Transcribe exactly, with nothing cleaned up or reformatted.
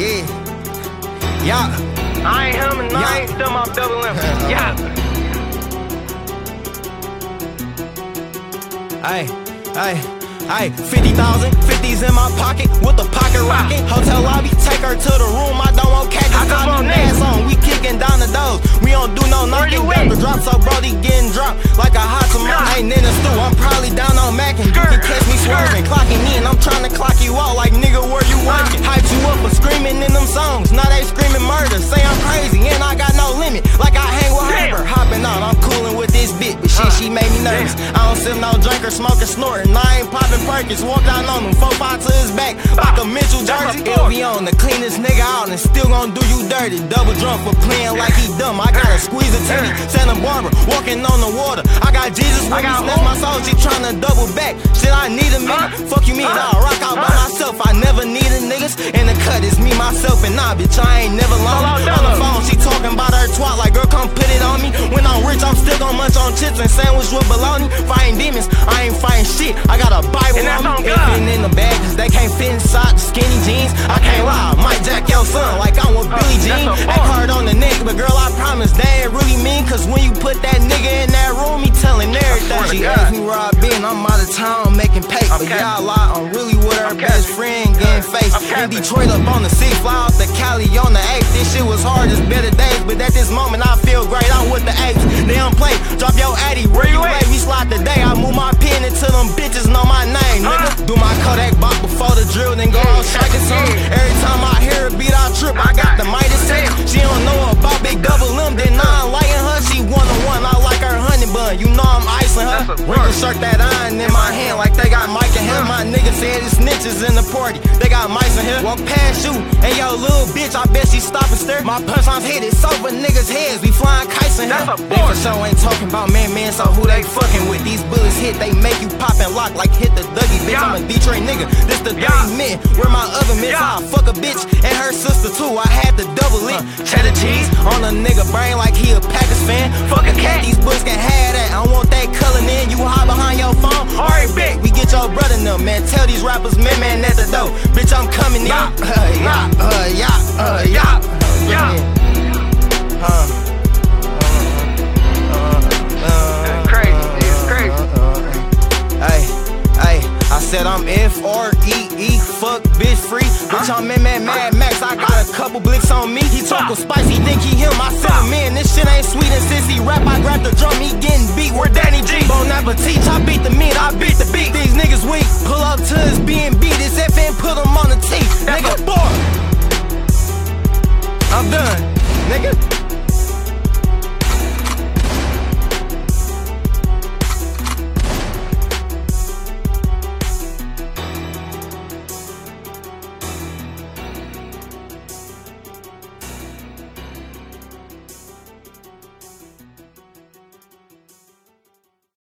Yeah. Yeah. I ain't him and Yeah. I ain't still my double M. Yeah. Ay, ay, ay, fifty thousand, fifties in my pocket with the pocket rocket. Hotel lobby, take her to the room. I don't want catches. I just want ass on. We kicking down the doors. We don't do no knocking. Got the drop, so Brody getting dropped like a hot tomato. Ain't in the stew. I'm probably down on Mac and you can catch me swerving, clocking in. I'm trying to clock you out like nigga, where you working? Hype you up for screaming in them songs. Now they screaming murder. Say I'm crazy and I got no limit. Like I hang with Herbert. Hopping out, I'm cooling with this bitch, but shit, she made me nervous. I don't sip no drink or smoke or snorting. I ain't popping Perkins. Walk down on him, four five to his back like a Mitchell jersey. L V on the cleanest nigga out and still gon' do you dirty. Double drunk for playing like he dumb. I gotta squeeze a titty. Santa Barbara, walking on the water. I got Jesus with me, snatch my soul. She tryna double back. Shit, I need a minute. Fuck you mean? I'll rock out by myself. I never needed niggas. In the cut, it's me, myself, and nah, bitch. I ain't never lonely. On the phone, she talking about her twat like, girl, come put it on me. When I'm rich, I'm still gon' munch on chips and sandwich with bologna. Fighting demons, I ain't fighting shit. I got a Bible on me. Ain't fitting in the bag, cause they can't fit inside the skinny jeans. I can't lie, might jack your son like I'm with Billie Jean. Ain't hard on the neck, but girl, I promise they ain't really mean. Cause when you put that nigga in that room, he telling everything. She asked me where I been, I'm out of town making paper. Yeah, I lie, I'm really with her best friend getting faced. In Detroit up on the six, fly off to Cali on the eighth. This shit was hard, it's better days. But at this moment, I feel great, I'm with the apes. They don't play, drop your addy, where you at? We slide today, I move my pen into them bitches, know my name, nigga. Do my Kodak box before the drill, then go on strike it song. Every time I hear a beat, I trip, I got the Midas touch. She don't know about Big Double M, then I ain't liking her. She one on one, I like her honey bun. You know I'm icing her. Wrinkle shirt that iron in my hand like they got Mike in here. My nigga said it's snitches in the party, they got mice in here. Walk past you, and yo little bitch, I bet she stop and stare. My punchlines hit it over niggas' heads, we flying kites in here. They for sure ain't talking about man, man, so who they fucking with? These bullets hit, they make you pop and lock like hit the Dougie, bitch. I'm a Detroit nigga, this the dirty man. Where my other miss, I fuck a bitch and her sister too. I had to double it. Cheddar cheese on a nigga brain like he a Packers fan. Fuck a cat, these books can have that. I want that color in. You hide behind your phone. Alright, bitch, we get your brother now, man. Tell these rappers, man, man, at the door. Bitch, I'm coming in. Uh, yeah, uh, yeah, uh, yeah, yeah. Huh. It's crazy, it's crazy. Hey, hey, I said I'm F R E E, fuck bitch free. Bitch, I'm in man, Mad Max, I got a couple blicks on me. He talkin' spicy, think he him, I said him in. This shit ain't sweet and sissy rap, I grab the drum, he getting beat. Where Danny G? Bon appetit, I beat the meat, I beat the beat. These niggas weak, pull up to his B and B, this F N put him on the